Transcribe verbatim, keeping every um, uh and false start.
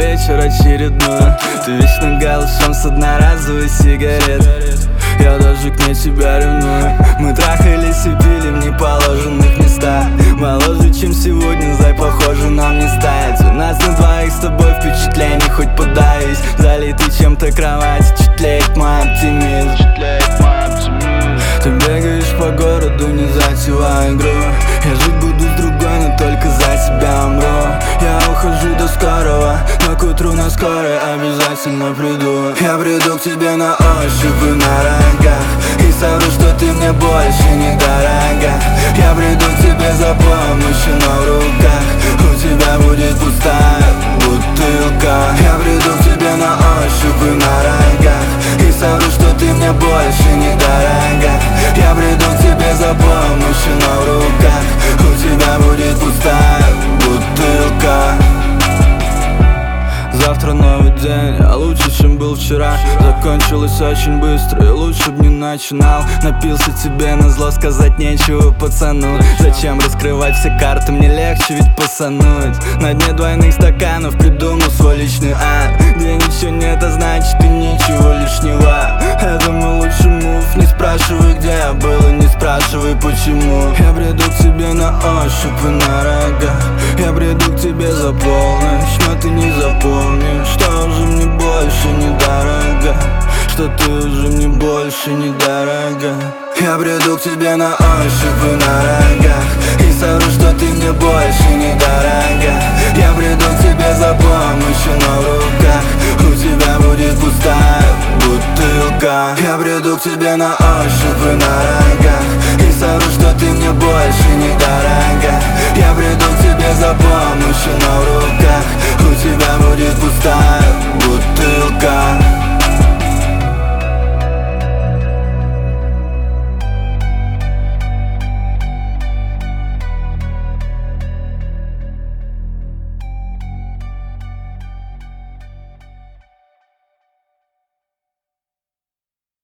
вечер очередной. Ты вечно голышом с одноразовой сигарет. Я даже к ней тебя ревную. Мы трахались и пили в неположенных местах. Моложе, чем сегодня, зай, похоже, нам не стать. У нас на двоих с тобой впечатлений хоть подавись. Залитый чем-то кровать, впечатляет мой оптимизм. Ты бегаешь по городу, не затевая игру. Я жить буду с другой, но только за тебя умру. Я ухожу до скорого, но к утру на скорой обязательно приду. Я приду к тебе на ощупь и на рогах и совру, что ты мне больше не дорога. Я приду к тебе за помощью, но в руках у тебя будет пустая бутылка. Я приду к тебе на ощупь и на рогах и совру, что ты мне больше не дорога. Я приду к тебе за помощью, но в руках у тебя будет пустая бутылка. Завтра новый день, а лучше, чем был вчера. Закончилось очень быстро, и лучше б не начинал. Напился тебе назло, сказать нечего пацану. Зачем раскрывать все карты, мне легче ведь пасануть. На дне двойных стаканов придумал свой личный ад, где ничего нет, а значит и ничего лишнего. Это мой лучший мув, не спрашивай, где я был, и не спрашивай почему. Я приду к тебе на ощупь и на рогах. Я приду к тебе за полночь, но ты не запомнишь, что уже мне больше не дорого, что ты уже мне больше не дорога. Я приду к тебе на ощупь и на рогах и совру, что ты мне больше не дорога. Я приду к тебе за помощью, но в руках у тебя будет пустая бутылка. Я приду к тебе на ощупь и на рогах и совру, что ты мне больше не дорога. Я приду к тебе за помощью, но